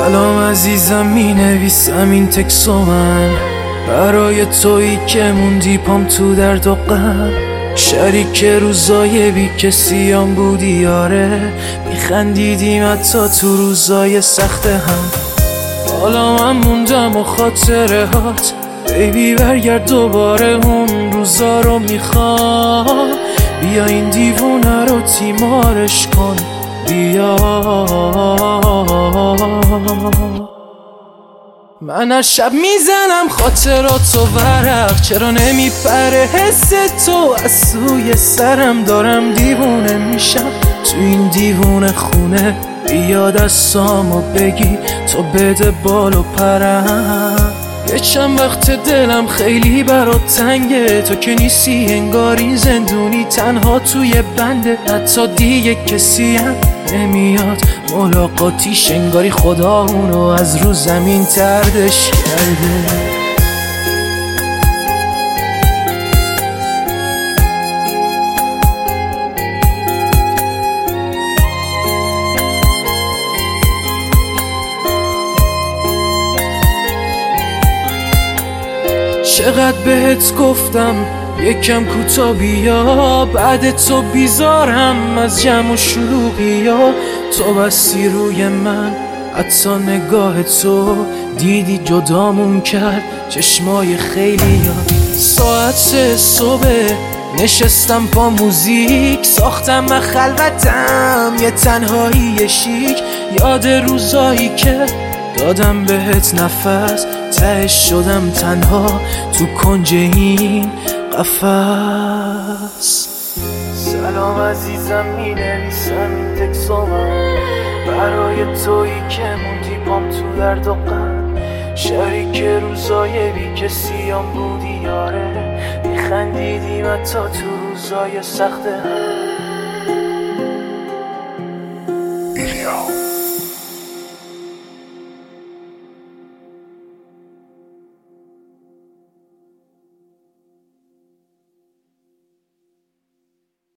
سلام عزیزم، می نویسم این تکسو من برای تویی که موندی پام تو درد و غم. شریک روزای بی کسیام بودی یاره، میخندیدیم حتی تو روزای سخت هم. حالا من موندم و خاطره هات بیبی برگرد دوباره، اون روزا رو میخوام. بیا این دیوونه رو تیمارش کن، بیا. من هر شب میزنم خاطراتو ورق، چرا نمیپره حس تو از سوی سرم؟ دارم دیوونه میشم تو این دیوونه خونه، بیا دستامو بگی تو بده بال و پرم. یه چند وقت دلم خیلی برات تنگه، تو که نیستی انگار این زندونی تنها توی بنده. حتی دیگه کسی هم نمیاد ملاقاتیش، انگاری خدا اونو از رو زمین تردش کرده. چقدر بهت گفتم یکم کوتا بیا، بعد تو بیزارم از جمع و شلوغی ها. تو بستی روی من، حتی نگاه تو دیدی جدامون کرد چشمای خیلی ها. ساعت 3 صبح نشستم با موزیک، ساختم من خلوتم یه تنهایی شیک. یاد روزایی که دادم بهت نفس، تهش شدم تنها تو کنج این قفس. سلام عزیزم، می نویسم این تکسو من برای تویی که موندی پام تو درد و غم. شریک روزای بی کسیام بودی یاره، میخندیدیم حتی تو روزای سخت هم.